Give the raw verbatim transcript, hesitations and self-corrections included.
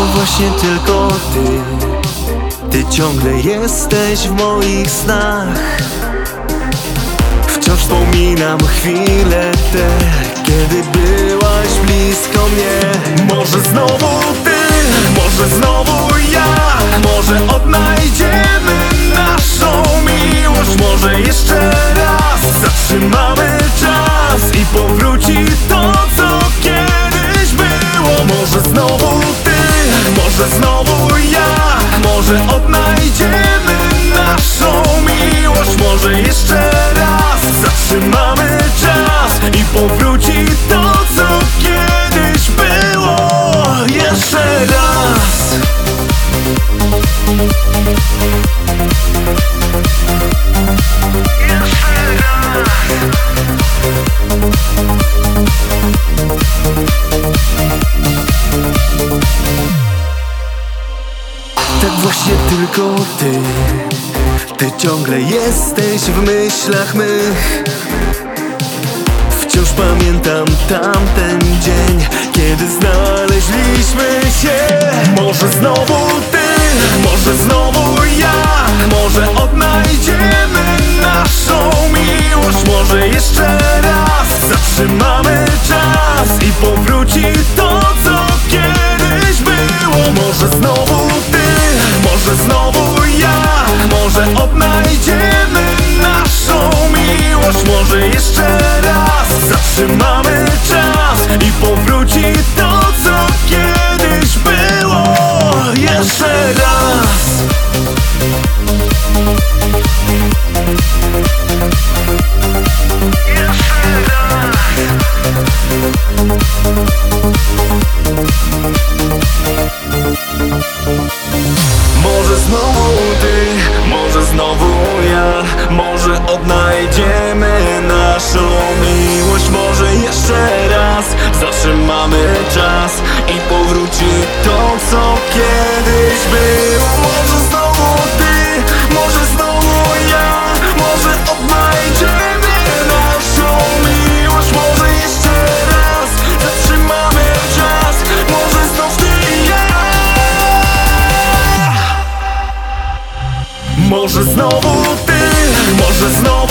właśnie tylko ty, ty ciągle jesteś w moich snach. Wciąż wspominam chwile te, kiedy byłaś blisko mnie. Może znowu ty, może znowu ja, może odnajdziemy naszą miłość. Może jeszcze raz zatrzymamy czas i powróci to, co kiedyś było. Może znowu ty, może znowu ja, może odnajdziemy naszą miłość. Może jeszcze raz zatrzymamy czas i powróci to, co kiedyś było. Jeszcze raz. Tak właśnie tylko ty, ty ciągle jesteś w myślach mych. Wciąż pamiętam tamten dzień, kiedy znaleźliśmy się. Może znowu ty, może znowu ja, może odnajdziemy naszą miłość. Może jeszcze raz zatrzymamy czas i powróci to, co kiedyś było. Może znowu ty, może znowu ja, może odnajdziemy naszą miłość. Może jeszcze raz zatrzymamy czas i powróci to, co kiedyś było. Jeszcze raz. Może znowu ty, może znowu ja, może odnajdziemy naszą miłość. Może jeszcze raz zatrzymamy czas i powróci to, co kiedyś było. Może znowu ty, może znowu ja, może odnajdziemy naszą miłość. Może jeszcze raz zatrzymamy czas, może znów ty i ja. Może znowu ty, może znowu